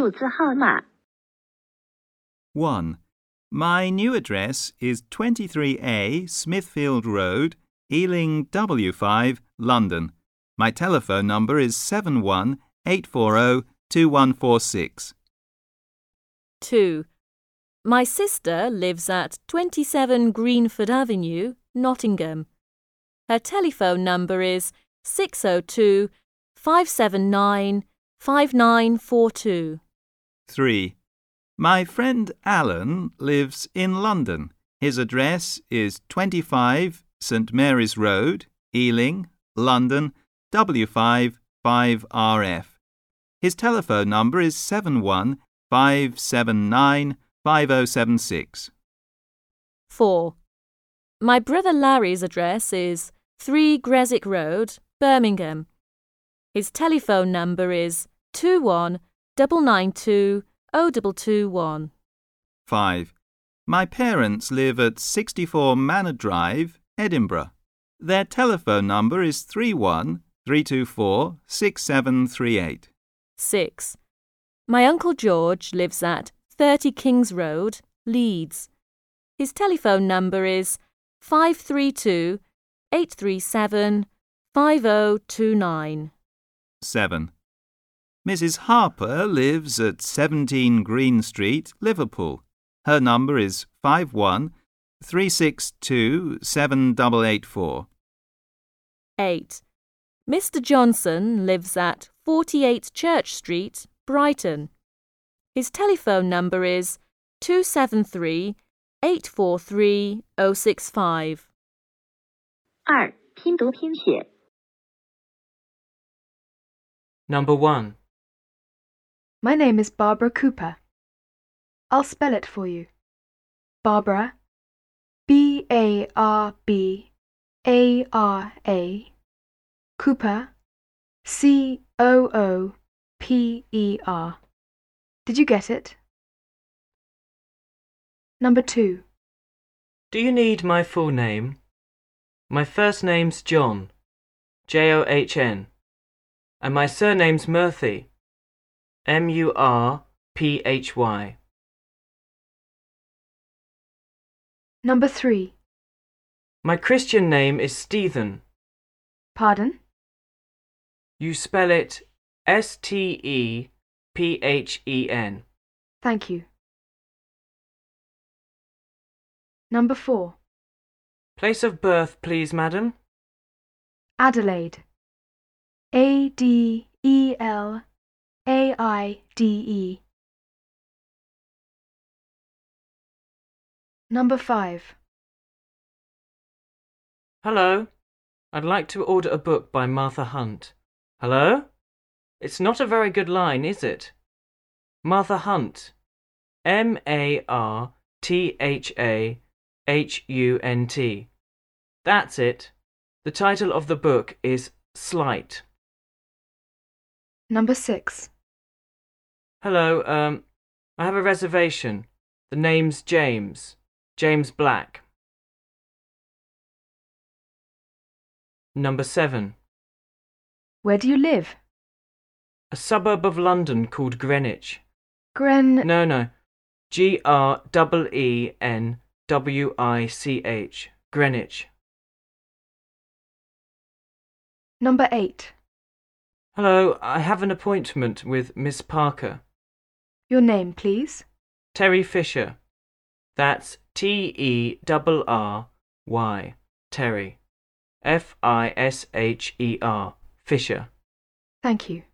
数字号码。 1. My new address is 23A Smithfield Road, Ealing W5, London. My telephone number is 71-840-2146. 2. My sister lives at 27 Greenford Avenue, Nottingham. Her telephone number is 602-579-5942. 3. My friend Alan lives in London. His address is 25 St Mary's Road, Ealing, London, W5 5RF. His telephone number is 71-579-5076. 4. My brother Larry's address is 3 Gresick Road, Birmingham. His telephone number is 21-992-0221. 5. My parents live at 64 Manor Drive, Edinburgh. Their telephone number is 31-324-6738. 6. My Uncle George lives at 30 Kings Road, Leeds. His telephone number is 532-837-5029. 7. Mrs. Harper lives at 17 Green Street, Liverpool. Her number is 51-362-7884. 8. Mr. Johnson lives at 48 Church Street, Brighton. His telephone number is 273-843-065. 2. 拼读拼写。 Number 1. My name is Barbara Cooper. I'll spell it for you. Barbara, B-A-R-B-A-R-A, Cooper, C-O-O-P-E-R. Did you get it? Number 2. Do you need my full name? My first name's John, John, and my surname's Murphy, M-U-R-P-H-Y. Number 3. My Christian name is Stephen. Pardon? You spell it S-T-E-P-H-E-N. Thank you. Number 4. Place of birth, please, madam. Adelaide. A-D-E-L-A-I-D-E. Number 5. Hello. I'd like to order a book by Martha Hunt. Hello? It's not a very good line, is it? Martha Hunt. M-A-R-T-H-A-H-U-N-T. That's it. The title of the book is Slight. Number 6. Hello, I have a reservation. The name's James. James Black. Number 7. Where do you live? A suburb of London called Greenwich. No. G-R-E-E-N-W-I-C-H. Greenwich. Number 8. Hello, I have an appointment with Miss Parker. Your name, please? Terry Fisher. That's T-E-R-R-Y. Terry. F-I-S-H-E-R. Fisher. Thank you.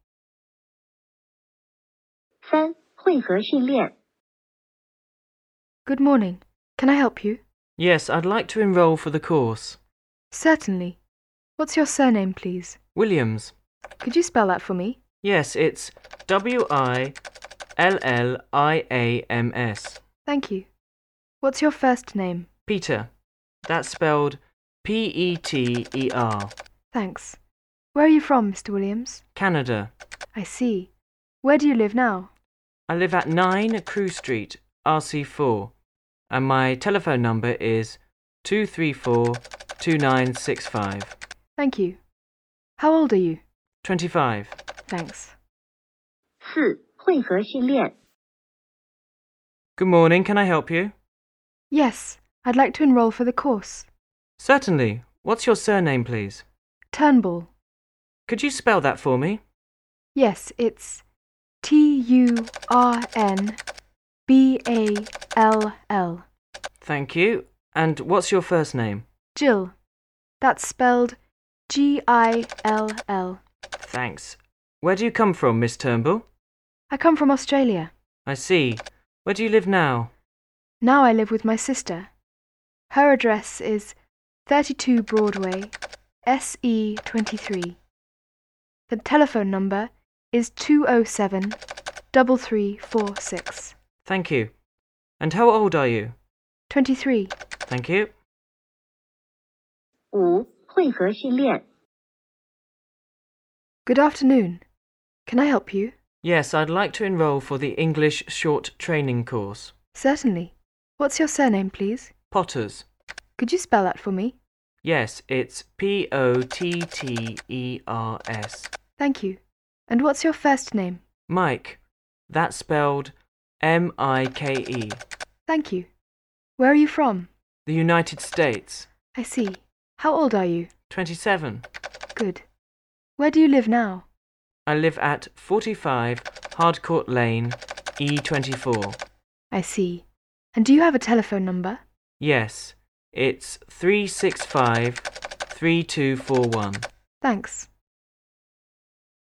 3. 汇合训练。 Good morning. Can I help you? Yes, I'd like to enroll for the course. Certainly. What's your surname, please? Williams. Could you spell that for me? Yes, it's W-I-L-L-I-A-M-S. Thank you. What's your first name? Peter. That's spelled P-E-T-E-R. Thanks. Where are you from, Mr. Williams? Canada. I see. Where do you live now? I live at 9 Crewe Street, RC4, and my telephone number is 234-2965. Thank you. How old are you? 25. Thanks. 4. 汇合训练。 Good morning, can I help you? Yes, I'd like to enroll for the course. Certainly. What's your surname, please? Turnbull. Could you spell that for me? Yes, it's Turnball. Thank you. And what's your first name? Jill. That's spelled Gill. Thanks. Where do you come from, Miss Turnbull? I come from Australia. I see. Where do you live now? Now I live with my sister. Her address is 32 Broadway, SE23. The telephone number is 207-3346. Thank you. And how old are you? 23. Thank you. 5. 汇合训练。 Good afternoon. Can I help you? Yes, I'd like to enroll for the English short training course. Certainly. What's your surname, please? Potters. Could you spell that for me? Yes, it's Potters. Thank you. And what's your first name? Mike. That's spelled Mike. Thank you. Where are you from? The United States. I see. How old are you? 27. Good. Where do you live now? I live at 45 Hardcourt Lane, E24. I see. And do you have a telephone number? Yes, it's 365-3241. Thanks.